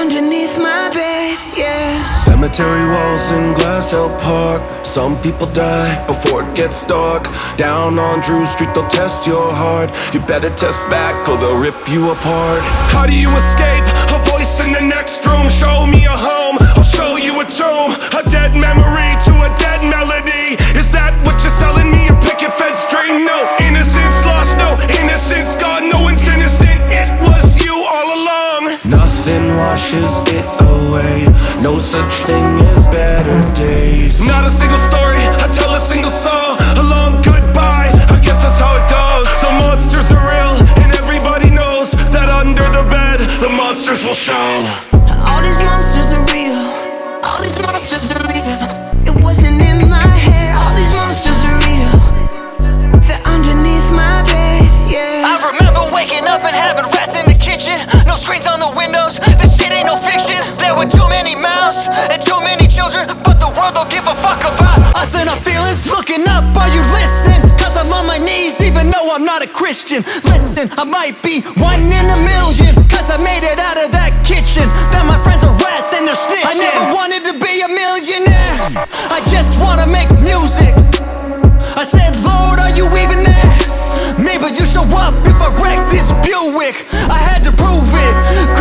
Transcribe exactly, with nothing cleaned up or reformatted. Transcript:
underneath my bed, yeah. Cemetery walls in Glass Hill Park. Some people die before it gets dark. Down on Drew Street they'll test your heart. You better test back or they'll rip you apart. How do you escape? A voice in the next room. Show me a home, I'll show you a tomb. A dead memory to a dead melody. Is that what you're selling me? A picket fence dream? No, innocence lost, no innocence gone. No one's innocent, it was you all along. Nothing washes it away. No such thing as better days. Not a single story, I tell a single song. A long goodbye, I guess that's how it goes. The monsters are real, and everybody knows that under the bed, the monsters will show. All these monsters are real. All these monsters are real. It wasn't in my head. All these monsters are real. They're underneath my bed, yeah. I remember waking up and having rats in the kitchen. No screens on the windows, this shit ain't no fiction. There were too many mouths and too many children, but the world don't give a fuck about us and our feelings. Looking up, are you listening? Cause I'm on my knees even though I'm not a Christian. Listen, I might be one in a million, cause I made it out of that kitchen. Then my friends are rats and they're snitching. I never wanted to be a millionaire, I just wanna make music. I said, Lord, are you even there? Maybe you show up if I wreck this Buick. I had to prove it.